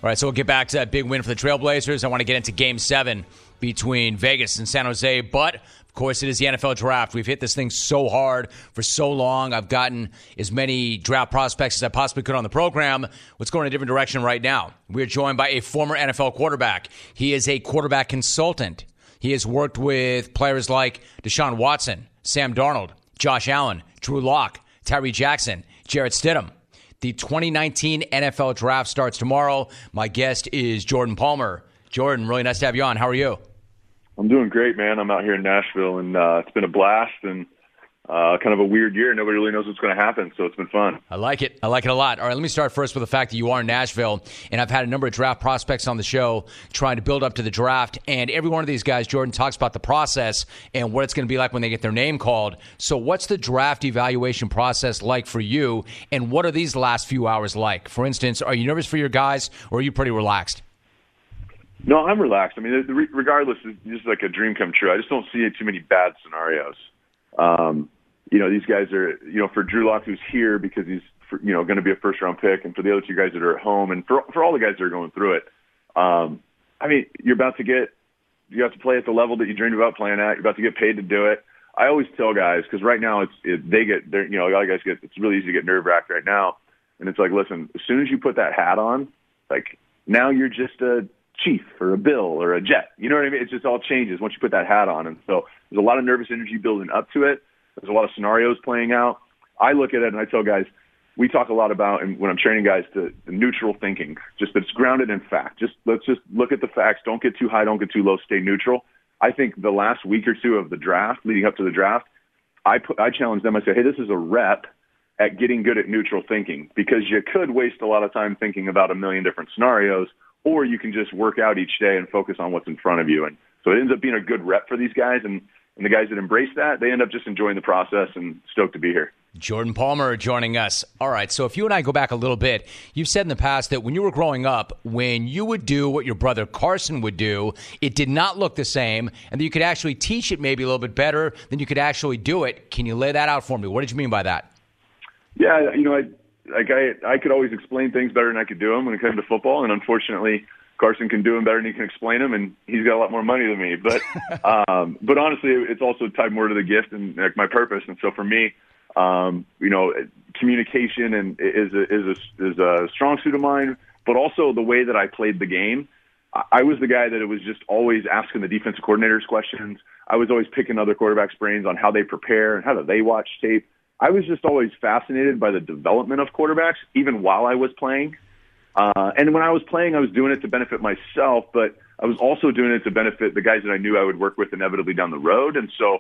All right, so we'll get back to that big win for the Trailblazers. I want to get into Game 7 between Vegas and San Jose, but of course it is the NFL Draft. We've hit this thing so hard for so long. I've gotten as many draft prospects as I possibly could on the program. Let's go in a different direction right now. We're joined by a former NFL quarterback. He is a quarterback consultant. He has worked with players like Deshaun Watson, Sam Darnold, Josh Allen, Drew Lock, Tyree Jackson, Jarrett Stidham. The 2019 NFL Draft starts tomorrow. My guest is Jordan Palmer. Jordan, really nice to have you on. How are you? I'm doing great, man. I'm out here in Nashville, and it's been a blast and kind of a weird year. Nobody really knows what's going to happen, so it's been fun. I like it. I like it a lot. All right, let me start first with the fact that you are in Nashville, and I've had a number of draft prospects on the show trying to build up to the draft, and every one of these guys, Jordan, talks about the process and what it's going to be like when they get their name called. So what's the draft evaluation process like for you, and what are these last few hours like? For instance, are you nervous for your guys, or are you pretty relaxed? No, I'm relaxed. I mean, regardless, it's just like a dream come true. I just don't see too many bad scenarios. These guys are, for Drew Lock, who's here because he's, going to be a first-round pick, and for the other two guys that are at home, and for all the guys that are going through it, you have to play at the level that you dreamed about playing at. You're about to get paid to do it. I always tell guys, because right now a lot of guys it's really easy to get nerve-wracked right now, and it's like, listen, as soon as you put that hat on, like, now you're just a chief or a Bill or a Jet. You know what I mean? It just all changes once you put that hat on. And so there's a lot of nervous energy building up to it. There's a lot of scenarios playing out. I look at it and I tell guys, we talk a lot about, and when I'm training guys, to the neutral thinking, just that it's grounded in fact. Let's just look at the facts. Don't get too high. Don't get too low. Stay neutral. I think the last week or two of the draft, leading up to the draft, I challenge them. I say, hey, this is a rep at getting good at neutral thinking, because you could waste a lot of time thinking about a million different scenarios, or you can just work out each day and focus on what's in front of you. And so it ends up being a good rep for these guys. And the guys that embrace that, they end up just enjoying the process and stoked to be here. Jordan Palmer joining us. All right, so if you and I go back a little bit, you've said in the past that when you were growing up, when you would do what your brother Carson would do, it did not look the same, and that you could actually teach it maybe a little bit better than you could actually do it. Can you lay that out for me? What did you mean by that? Yeah, I could always explain things better than I could do them when it came to football, and unfortunately, Carson can do them better than he can explain them, and he's got a lot more money than me. But but honestly, it's also tied more to the gift and like my purpose. And so for me, communication and is a strong suit of mine, but also the way that I played the game. I was the guy that it was just always asking the defensive coordinators questions. I was always picking other quarterbacks' brains on how they prepare and how do they watch tape. I was just always fascinated by the development of quarterbacks, even while I was playing. And when I was playing, I was doing it to benefit myself, but I was also doing it to benefit the guys that I knew I would work with inevitably down the road. And so,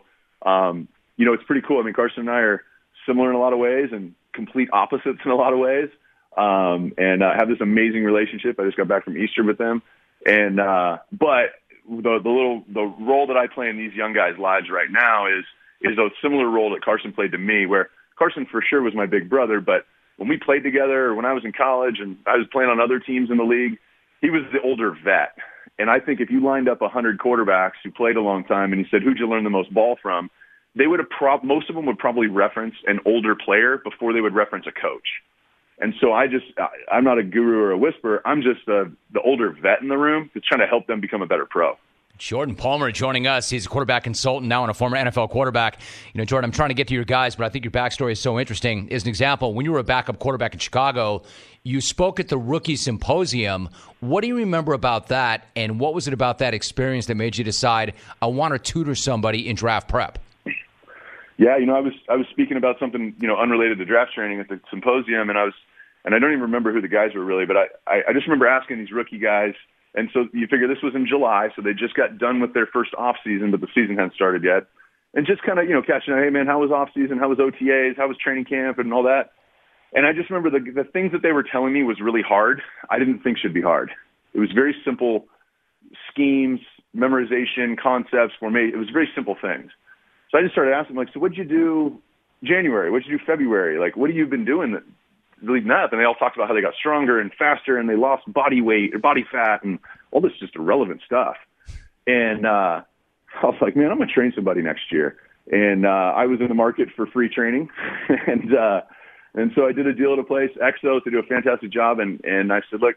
it's pretty cool. I mean, Carson and I are similar in a lot of ways and complete opposites in a lot of ways. And I have this amazing relationship. I just got back from Easter with them. And, but the role that I play in these young guys' lives right now is a similar role that Carson played to me, where Carson for sure was my big brother, but when we played together, or when I was in college and I was playing on other teams in the league, he was the older vet. And I think if you lined up 100 quarterbacks who played a long time and you said, who'd you learn the most ball from? They would have most of them would probably reference an older player before they would reference a coach. And so I'm not a guru or a whisperer. I'm just the older vet in the room that's trying to help them become a better pro. Jordan Palmer joining us. He's a quarterback consultant now and a former NFL quarterback. Jordan, I'm trying to get to your guys, but I think your backstory is so interesting. As an example, when you were a backup quarterback in Chicago, you spoke at the Rookie Symposium. What do you remember about that, and what was it about that experience that made you decide, I want to tutor somebody in draft prep? Yeah, I was speaking about something, unrelated to draft training at the symposium, and I don't even remember who the guys were really, but I just remember asking these rookie guys. And so you figure this was in July, so they just got done with their first off season, but the season hadn't started yet. And just kind of, catching, hey man, how was off season? How was OTAs? How was training camp and all that? And I just remember the things that they were telling me was really hard. I didn't think should be hard. It was very simple schemes, memorization, concepts, formation. It was very simple things. So I just started asking, so what'd you do January? What'd you do February? What have you been doing leading up? And they all talked about how they got stronger and faster and they lost body weight or body fat and all this just irrelevant stuff. And I was like, man, I'm going to train somebody next year. And I was in the market for free training. and so I did a deal at a place, Exos. They do a fantastic job. And I said, look,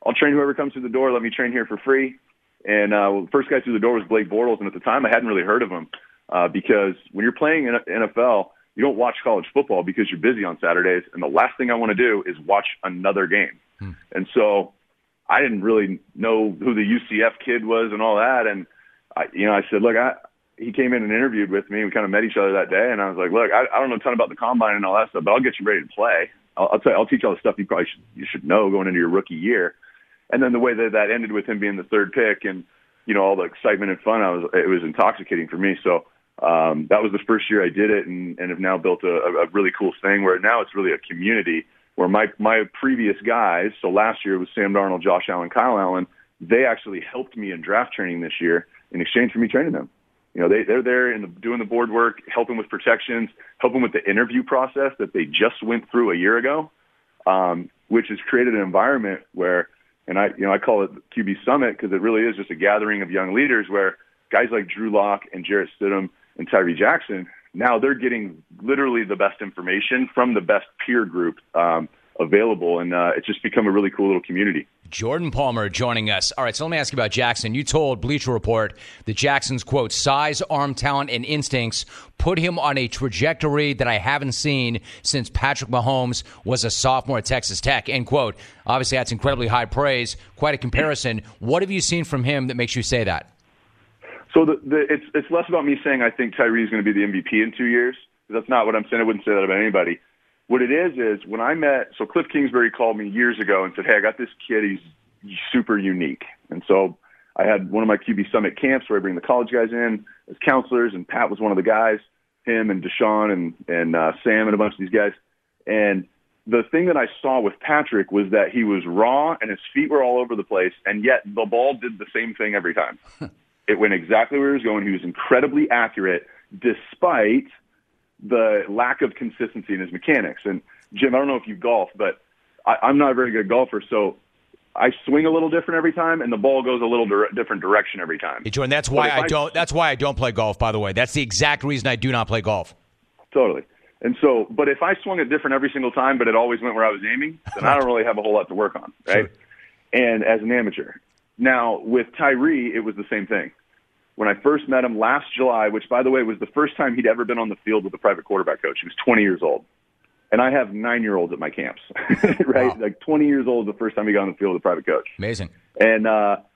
I'll train whoever comes through the door. Let me train here for free. And the first guy through the door was Blake Bortles, and at the time I hadn't really heard of him because when you're playing in NFL, you don't watch college football because you're busy on Saturdays, and the last thing I want to do is watch another game. And so I didn't really know who the UCF kid was and all that. And I said, look, he came in and interviewed with me. We kind of met each other that day, and I was like, look, I don't know a ton about the combine and all that stuff, but I'll get you ready to play. I'll teach you all the stuff you should know going into your rookie year. And then the way that ended with him being the third pick and, all the excitement and fun, it was intoxicating for me. So that was the first year I did it and have now built a really cool thing where now it's really a community where my previous guys, so last year it was Sam Darnold, Josh Allen, Kyle Allen, they actually helped me in draft training this year in exchange for me training them. They're there doing the board work, helping with protections, helping with the interview process that they just went through a year ago, which has created an environment where, and I call it QB Summit because it really is just a gathering of young leaders where guys like Drew Lock and Jarrett Stidham and Tyree Jackson, now they're getting literally the best information from the best peer group available, and it's just become a really cool little community. Jordan Palmer joining us. All right, so let me ask you about Jackson. You told Bleacher Report that Jackson's, quote, size, arm talent, and instincts put him on a trajectory that I haven't seen since Patrick Mahomes was a sophomore at Texas Tech, end quote. Obviously, that's incredibly high praise, quite a comparison. What have you seen from him that makes you say that? So it's less about me saying I think Tyree is going to be the MVP in 2 years. That's not what I'm saying. I wouldn't say that about anybody. What it is when I met, so Cliff Kingsbury called me years ago and said, hey, I got this kid. He's super unique. And so I had one of my QB Summit camps where I bring the college guys in as counselors, and Pat was one of the guys, him and Deshaun and Sam and a bunch of these guys. And the thing that I saw with Patrick was that he was raw and his feet were all over the place, and yet the ball did the same thing every time. It went exactly where he was going. He was incredibly accurate despite the lack of consistency in his mechanics. And Jim, I don't know if you golf, but I'm not a very good golfer, so I swing a little different every time, and the ball goes a little different direction every time. Hey, Jordan, that's why I don't play golf, by the way. That's the exact reason I do not play golf. Totally. And so, but if I swung it different every single time, but it always went where I was aiming, then I don't really have a whole lot to work on, right? Sure. And as an amateur. Now, with Tyree, it was the same thing. When I first met him last July, which, by the way, was the first time he'd ever been on the field with a private quarterback coach. He was 20 years old. And I have 9-year-olds at my camps, right? Wow. Like 20 years old the first time he got on the field with a private coach. Amazing. And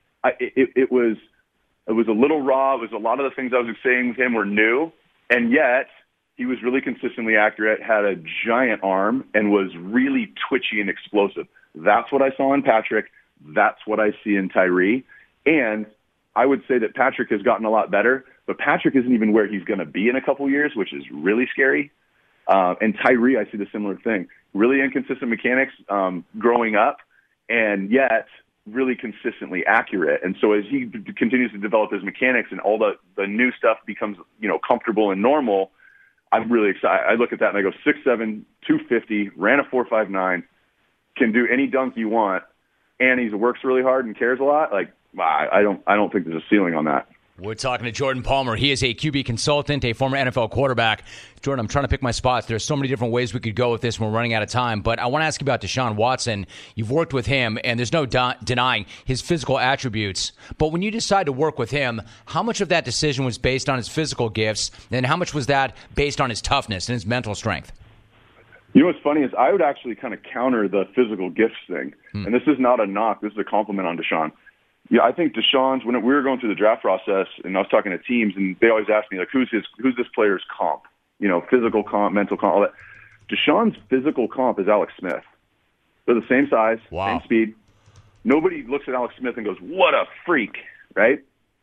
it was a little raw. It was a lot of the things I was saying with him were new. And yet he was really consistently accurate, had a giant arm, and was really twitchy and explosive. That's what I saw in Patrick. That's what I see in Tyree. And I would say that Patrick has gotten a lot better, but Patrick isn't even where he's going to be in a couple years, which is really scary. And Tyree, I see the similar thing. Really inconsistent mechanics growing up, and yet really consistently accurate. And so as he continues to develop his mechanics and all the new stuff becomes, comfortable and normal, I'm really excited. I look at that and I go 6'7", 250, ran a 4.59, can do any dunk you want, and he works really hard and cares a lot. Like, I don't think there's a ceiling on that. We're talking to Jordan Palmer. He is a QB consultant, a former NFL quarterback. Jordan, I'm trying to pick my spots. There's so many different ways we could go with this, and we're running out of time. But I want to ask you about Deshaun Watson. You've worked with him, and there's no denying his physical attributes. But when you decide to work with him, how much of that decision was based on his physical gifts, and how much was that based on his toughness and his mental strength? You know what's funny is I would actually kind of counter the physical gifts thing. And this is not a knock. This is a compliment on Deshaun. Yeah, I think Deshaun's, when we were going through the draft process, and I was talking to teams, and they always ask me, like, who's this player's comp? Physical comp, mental comp, all that. Deshaun's physical comp is Alex Smith. They're the same size, same speed. Nobody looks at Alex Smith and goes, what a freak, right?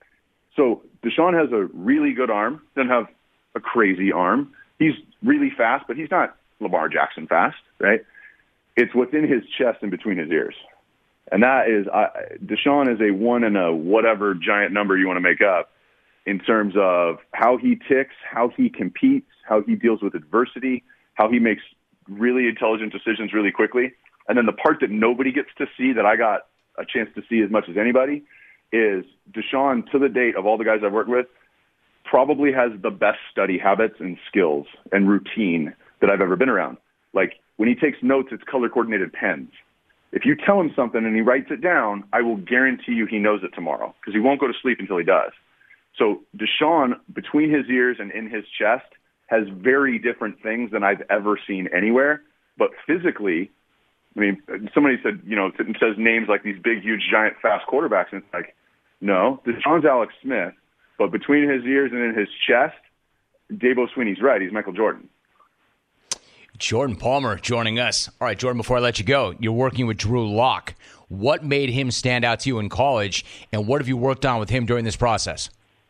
So Deshaun has a really good arm, doesn't have a crazy arm. He's really fast, but he's not Lamar Jackson fast, right? It's within his chest and between his ears. And that is, Deshaun is a one in a whatever giant number you want to make up in terms of how he ticks, how he competes, how he deals with adversity, how he makes really intelligent decisions really quickly. And then the part that nobody gets to see that I got a chance to see as much as anybody is Deshaun, to the date of all the guys I've worked with, probably has the best study habits and skills and routine that I've ever been around. Like when he takes notes, it's color-coordinated pens. If you tell him something and he writes it down, I will guarantee you he knows it tomorrow because he won't go to sleep until he does. So Deshaun, between his ears and in his chest, has very different things than I've ever seen anywhere. But physically, I mean, somebody said, it says names like these big, huge, giant, fast quarterbacks, and it's like, no, Deshaun's Alex Smith, but between his ears and in his chest, Dabo Swinney's right. He's Michael Jordan. Jordan Palmer joining us. All right, Jordan, before I let you go, you're working with Drew Lock. What made him stand out to you in college, and what have you worked on with him during this process?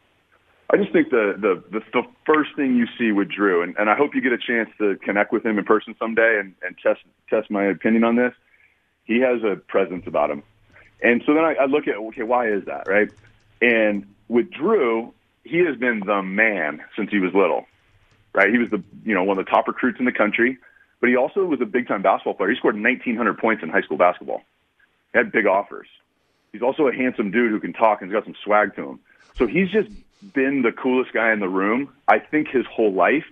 I just think the first thing you see with Drew, and I hope you get a chance to connect with him in person someday and test my opinion on this, he has a presence about him. And so then I look at, okay, why is that, right? And with Drew, he has been the man since he was little, right? He was one of the top recruits in the country, but he also was a big-time basketball player. He scored 1,900 points in high school basketball. He had big offers. He's also a handsome dude who can talk and has got some swag to him. So he's just been the coolest guy in the room, I think, his whole life.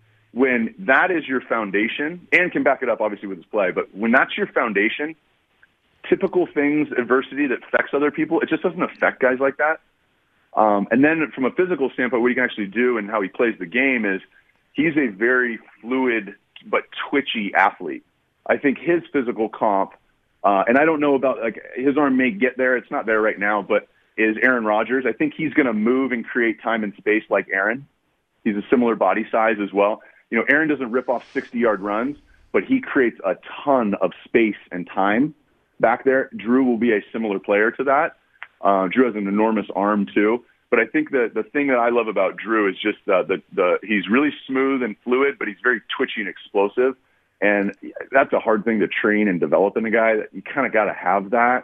When that is your foundation, and can back it up, obviously, with his play, but when that's your foundation, typical things, adversity that affects other people, it just doesn't affect guys like that. And then from a physical standpoint, what he can actually do and how he plays the game is he's a very fluid but twitchy athlete. I think his physical comp, and I don't know about, like, his arm may get there. It's not there right now, but is Aaron Rodgers. I think he's going to move and create time and space like Aaron. He's a similar body size as well. Aaron doesn't rip off 60-yard runs, but he creates a ton of space and time back there. Drew will be a similar player to that. Drew has an enormous arm too. But I think the thing that I love about Drew is just he's really smooth and fluid, but he's very twitchy and explosive. And that's a hard thing to train and develop in a guy. That you kind of got to have that.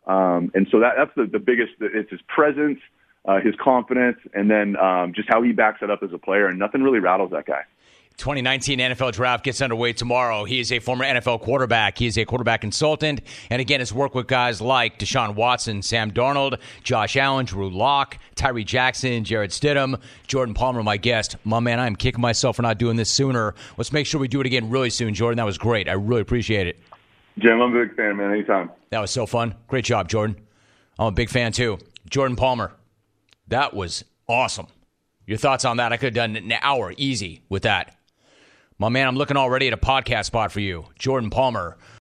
And so that's the biggest. It's his presence, his confidence, and then just how he backs it up as a player. And nothing really rattles that guy. 2019 NFL Draft gets underway tomorrow. He is a former NFL quarterback. He is a quarterback consultant. And again, his work with guys like Deshaun Watson, Sam Darnold, Josh Allen, Drew Lock, Tyree Jackson, Jarrett Stidham, Jordan Palmer, my guest. My man, I am kicking myself for not doing this sooner. Let's make sure we do it again really soon, Jordan. That was great. I really appreciate it. Jim, I'm a big fan, man. Anytime. That was so fun. Great job, Jordan. I'm a big fan, too. Jordan Palmer. That was awesome. Your thoughts on that? I could have done an hour easy with that. My man, I'm looking already at a podcast spot for you. Jordan Palmer.